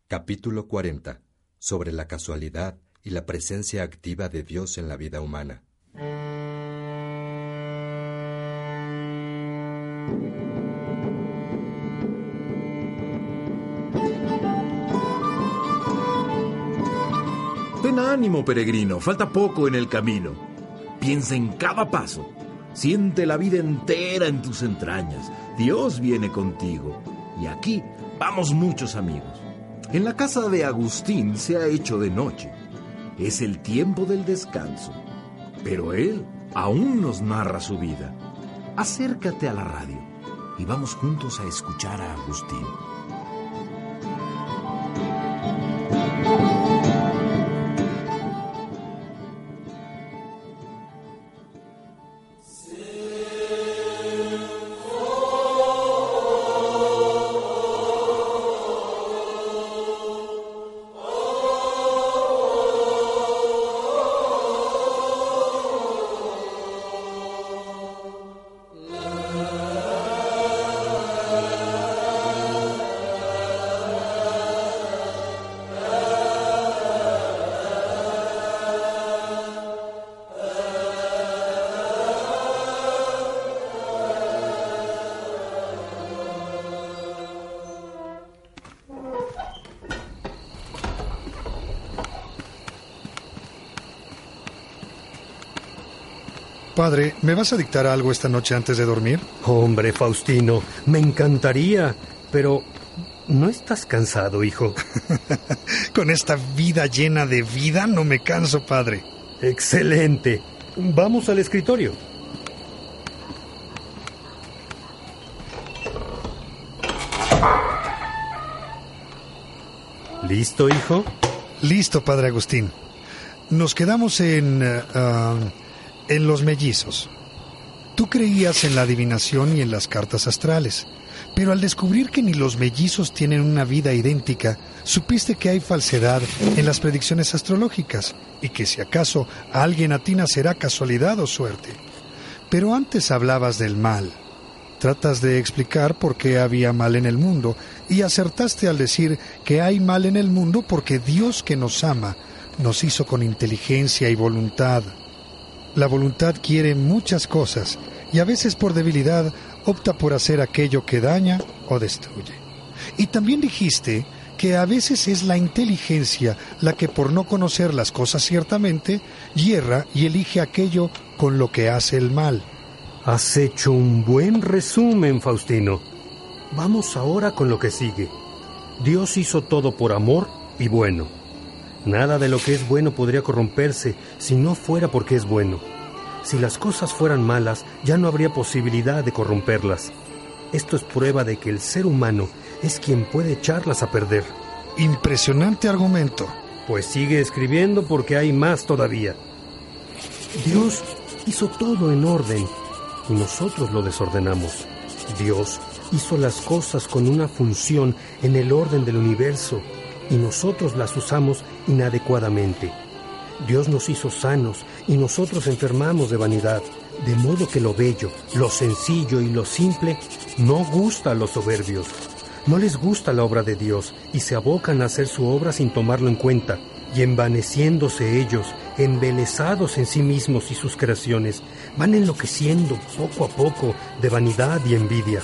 Capítulo 40. Sobre la casualidad y la presencia activa de Dios en la vida humana. Ten ánimo, peregrino, falta poco en el camino. Piensa en cada paso. Siente la vida entera en tus entrañas. Dios viene contigo. Y aquí vamos muchos amigos. En la casa de Agustín se ha hecho de noche. Es el tiempo del descanso. Pero él aún nos narra su vida. Acércate a la radio y vamos juntos a escuchar a Agustín. Padre, ¿me vas a dictar algo esta noche antes de dormir? Hombre, Faustino, me encantaría, pero ¿no estás cansado, hijo? Con esta vida llena de vida no me canso, padre. Excelente. Vamos al escritorio. ¿Listo, hijo? Listo, padre Agustín. Nos quedamos en los mellizos. Tú creías en la adivinación y en las cartas astrales, pero al descubrir que ni los mellizos tienen una vida idéntica, supiste que hay falsedad en las predicciones astrológicas y que si acaso alguien atina será casualidad o suerte. Pero antes hablabas del mal. Tratas de explicar por qué había mal en el mundo y acertaste al decir que hay mal en el mundo porque Dios, que nos ama, nos hizo con inteligencia y voluntad. La voluntad quiere muchas cosas y a veces por debilidad opta por hacer aquello que daña o destruye. Y también dijiste que a veces es la inteligencia la que por no conocer las cosas ciertamente, yerra y elige aquello con lo que hace el mal. Has hecho un buen resumen, Faustino. Vamos ahora con lo que sigue. Dios hizo todo por amor y bueno. Nada de lo que es bueno podría corromperse si no fuera porque es bueno. Si las cosas fueran malas, ya no habría posibilidad de corromperlas. Esto es prueba de que el ser humano es quien puede echarlas a perder. Impresionante argumento. Pues sigue escribiendo porque hay más todavía. Dios hizo todo en orden y nosotros lo desordenamos. Dios hizo las cosas con una función en el orden del universo y nosotros las usamos inadecuadamente. Dios nos hizo sanos y nosotros enfermamos de vanidad, de modo que lo bello, lo sencillo y lo simple no gusta a los soberbios. No les gusta la obra de Dios y se abocan a hacer su obra sin tomarlo en cuenta, y envaneciéndose ellos, embelesados en sí mismos y sus creaciones, van enloqueciendo poco a poco de vanidad y envidia.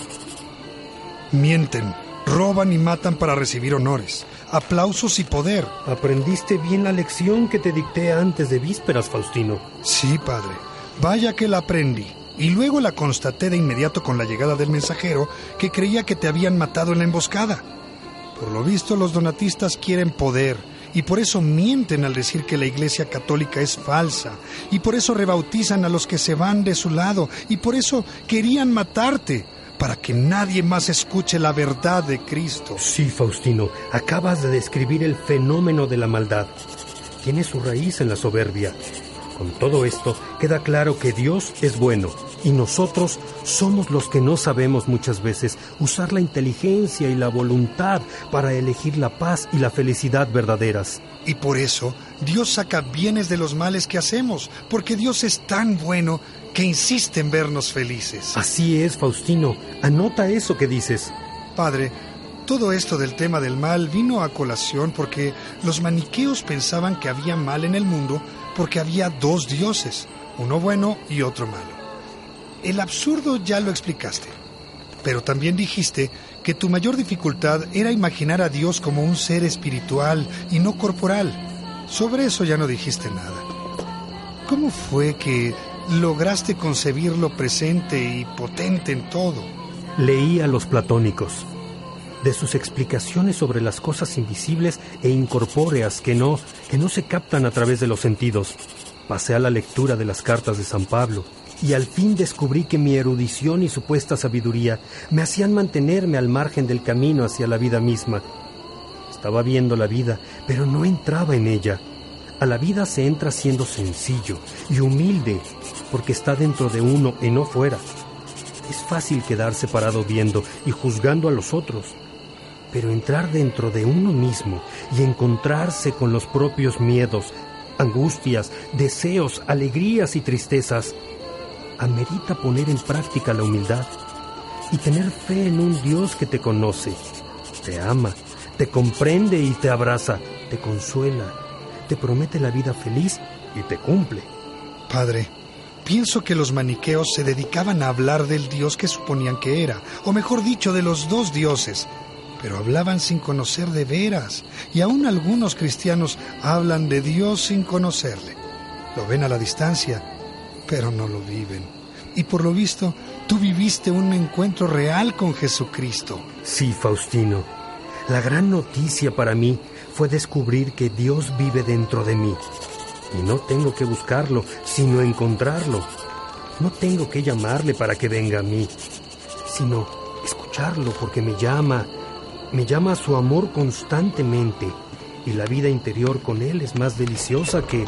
Mienten, roban y matan para recibir honores, aplausos y poder. Aprendiste bien la lección que te dicté antes de vísperas, Faustino. Sí, padre. Vaya que la aprendí. Y luego la constaté de inmediato con la llegada del mensajero que creía que te habían matado en la emboscada. Por lo visto, los donatistas quieren poder y por eso mienten al decir que la Iglesia Católica es falsa y por eso rebautizan a los que se van de su lado y por eso querían matarte, para que nadie más escuche la verdad de Cristo. Sí, Faustino, acabas de describir el fenómeno de la maldad. Tiene su raíz en la soberbia. Con todo esto, queda claro que Dios es bueno y nosotros somos los que no sabemos muchas veces usar la inteligencia y la voluntad para elegir la paz y la felicidad verdaderas. Y por eso, Dios saca bienes de los males que hacemos, porque Dios es tan bueno que insiste en vernos felices. Así es, Faustino. Anota eso que dices. Padre, Todo esto del tema del mal vino a colación porque los maniqueos pensaban que había mal en el mundo porque había dos dioses, uno bueno y otro malo. El absurdo ya lo explicaste, pero también dijiste que tu mayor dificultad era imaginar a Dios como un ser espiritual y no corporal. Sobre eso ya no dijiste nada. ¿Cómo fue que lograste concebirlo presente y potente en todo? Leí a los platónicos. De sus explicaciones sobre las cosas invisibles e incorpóreas que no se captan a través de los sentidos. Pasé a la lectura de las cartas de San Pablo y al fin descubrí que mi erudición y supuesta sabiduría me hacían mantenerme al margen del camino hacia la vida misma. Estaba viendo la vida, pero no entraba en ella. A la vida se entra siendo sencillo y humilde, porque está dentro de uno y no fuera. Es fácil quedarse parado viendo y juzgando a los otros, pero entrar dentro de uno mismo y encontrarse con los propios miedos, angustias, deseos, alegrías y tristezas, amerita poner en práctica la humildad y tener fe en un Dios que te conoce, te ama, te comprende y te abraza, te consuela, te promete la vida feliz y te cumple. Padre, pienso que los maniqueos se dedicaban a hablar del Dios que suponían que era, o mejor dicho, de los dos dioses, pero hablaban sin conocer de veras, y aún algunos cristianos hablan de Dios sin conocerle. Lo ven a la distancia, pero no lo viven. Y por lo visto, tú viviste un encuentro real con Jesucristo. Sí, Faustino. La gran noticia para mí fue descubrir que Dios vive dentro de mí. Y no tengo que buscarlo, sino encontrarlo. No tengo que llamarle para que venga a mí, sino escucharlo porque me llama a su amor constantemente. Y la vida interior con él es más deliciosa que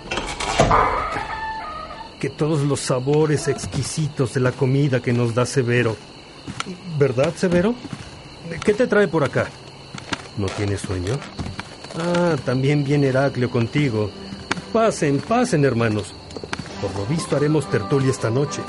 todos los sabores exquisitos de la comida que nos da Severo. ¿Verdad, Severo? ¿Qué te trae por acá? ¿No tienes sueño? Ah, también viene Heraclio contigo. Pasen, hermanos. Por lo visto haremos tertulia esta noche.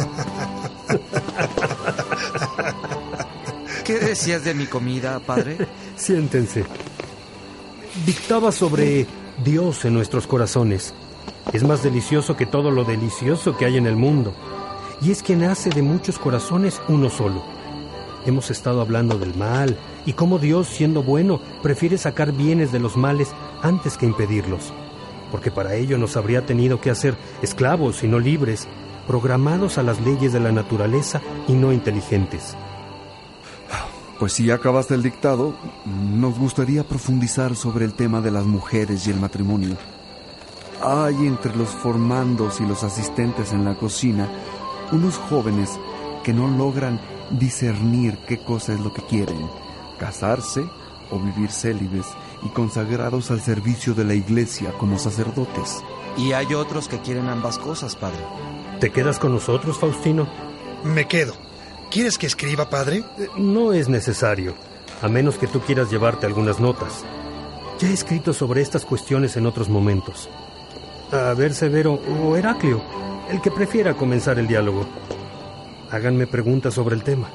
¿Qué decías de mi comida, padre? Siéntense. Dictaba sobre Dios en nuestros corazones. Es más delicioso que todo lo delicioso que hay en el mundo. Y es quien hace de muchos corazones uno solo. Hemos estado hablando del mal y cómo Dios, siendo bueno, prefiere sacar bienes de los males antes que impedirlos. Porque para ello nos habría tenido que hacer esclavos y no libres, programados a las leyes de la naturaleza y no inteligentes. Pues si ya acabaste el dictado, nos gustaría profundizar sobre el tema de las mujeres y el matrimonio. Hay entre los formandos y los asistentes en la cocina unos jóvenes que no logran discernir qué cosa es lo que quieren, casarse o vivir célibes y consagrados al servicio de la iglesia como sacerdotes. Y hay otros que quieren ambas cosas, padre. ¿Te quedas con nosotros, Faustino? Me quedo. ¿Quieres que escriba, padre? No es necesario, a menos que tú quieras llevarte algunas notas. Ya he escrito sobre estas cuestiones en otros momentos. A ver, Severo o Heraclio, el que prefiera comenzar el diálogo. Háganme preguntas sobre el tema.